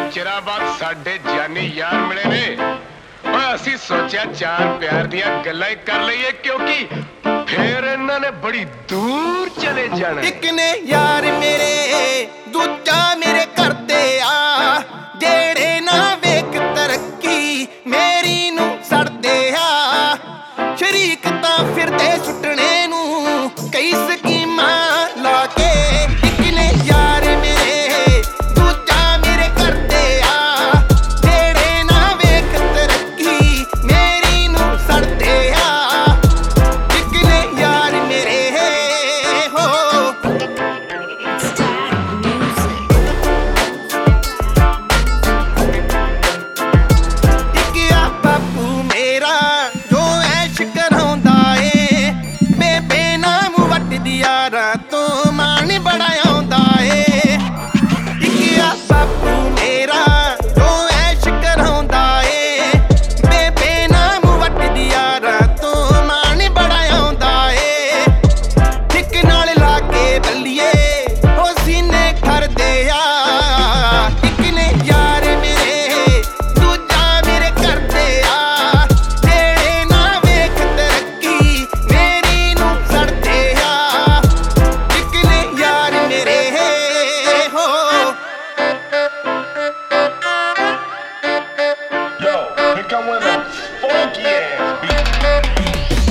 ਚਿਰਾਂ ਬਾਅਦ ਸਾਡੇ ਜਾਨੀ ਯਾਰ ਮਿਲੇ ਨੇ। ਓਏ ਅਸੀਂ ਸੋਚਿਆ ਚਾਰ ਪਿਆਰ ਦੀਆਂ ਗੱਲਾਂ ਹੀ ਕਰ ਲਈਏ, ਕਿਉਂਕਿ ਫੇਰ ਇਹਨਾਂ ਨੇ ਬੜੀ ਦੂਰ ਚਲੇ ਜਾਣਾ। ਇੱਕ ਨੇ ਯਾਰ ਮੇਰੇ, ਦੂਜਾ ਮੇਰੇ ਘਰ ਦੇ ਆ, ਜਿਹੜੇ ਨਾ ਵੇਖ ਤਰੱਕੀ ਮੇਰੀ ਨੂੰ ਸੜਦੇ ਆ। ਸ਼ਰੀਕ ਤਾਂ ਫਿਰਦੇ ਸੁੱਟਣੇ ਨੂੰ ਕਈ ਸਕੀਮਾਂ ਲਾ ਕੇ। ਇੱਕ ਨੇ ਯਾਰ ਮੇਰੇ, ਦੂਜਾ ਮੇਰੇ ਘਰ ਦੇ ਆ, ਜਿਹੜੇ ਨਾ ਵੇਖ ਤਰੱਕੀ ਮੇਰੀ ਨੂੰ ਸੜਦੇ ਆ। ਇੱਕ ਨੇ ਯਾਰ ਮੇਰੇ ਹੋ। ਇੱਕ ਆ ਬਾਪੂ ਮੇਰਾ ਜੋ ਐਸ਼ ਕਰਾਉਂਦਾ ਏ, ਬੇਬੇ ਨਾਮ ਵੱਟਦੀ ਯਾਰਾਂ ਤੋਂ ਮਾਣ ਬੜਾ ਆਉਂਦਾ ਏ। ਇੱਕ ਆ ਬਾਪੂ ਮੇਰਾ ਜੋ ਐਸ਼ ਕਰਾਉਂਦਾ ਏ, ਬੇਬੇ ਨਾਮ ਵੱਟਦੀ ਯਾਰਾਂ ਤੋਂ ਮਾਣ ਬੜਾ ਆਉਂਦਾ ਏ। ਇੱਕ ਨਾਲ ਲਾ ਕੇ ਬੱਲੀਏ ਉਹ ਸੀਨੇ ਖੜਦੇ ਆ। ਇੱਕ ਨੇ ਯਾਰ ਮੇਰੇ, ਦੂਜਾ ਮੇਰੇ ਘਰ ਦੇ ਆ, ਜਿਹੜੇ ਨਾ ਵੇਖ ਤਰੱਕੀ ਮੇਰੀ ਨੂੰ ਸੜਦੇ ਆ। ਇੱਕ ਨੇ ਯਾਰ ਮੇਰੇ ਹੋ। Yo, here come one of them funky ass beats.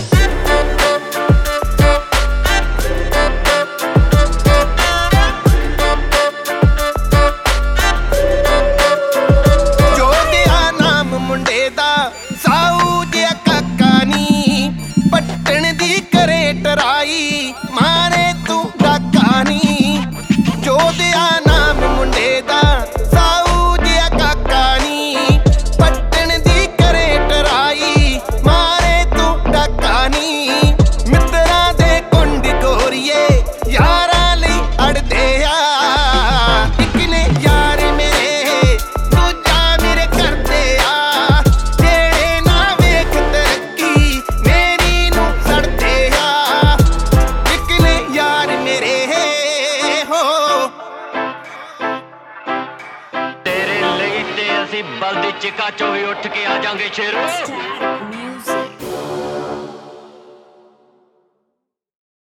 ਜੋਧਿਆ ਨਾਮ ਮੁੰਡੇ ਦਾ, ਸਾਊ ਜਿਹਾ ਕਾਕਾ ਨੀ, ਪੱਟਣ ਦੀ ਕਰੇ ਟਰਾਈ ਮਾਰੇ ਤੂੰ ਡਾਕਾ ਨੀ। ਜੋਧਿਆ ਨਾਮ ਮੁੰਡੇ ਦਾ, ਸਾਊ ਜਿਹਾ ਕਾਕਾ ਨੀ, ਪੱਟਣ ਦੀ ਕਰੇ ਟਰਾਈ ਮਾਰੇ ਤੂੰ ਡਾਕਾ ਨੀ। ਮਿੱਤਰਾਂ ਦੇ ਕੁੰਡ ਗੋਰੀਏ ਯਾਰਾਂ ਲਈ ਅੜਦੇ ਆ। ਇੱਕ ਨੇ ਯਾਰ ਮੇਰੇ, ਦੂਜਾ ਮੇਰੇ ਘਰ ਦੇ ਆ, ਜਿਹੜੇ ਨਾ ਵੇਖ ਤਰੱਕੀ ਮੇਰੀ ਨੂੰ ਸੜਦੇ ਆ। ਇੱਕ ਨੇ ਯਾਰ ਮੇਰੇ ਹੋ। ਤੇਰੇ ਲਈ ਤੇ ਅਸੀਂ ਬਲਦੀ ਚਿਕਾ ਚੋਂ ਵੀ ਉੱਠ ਕੇ ਆ ਜਾਾਂਗੇ ਸ਼ੇਰੋ।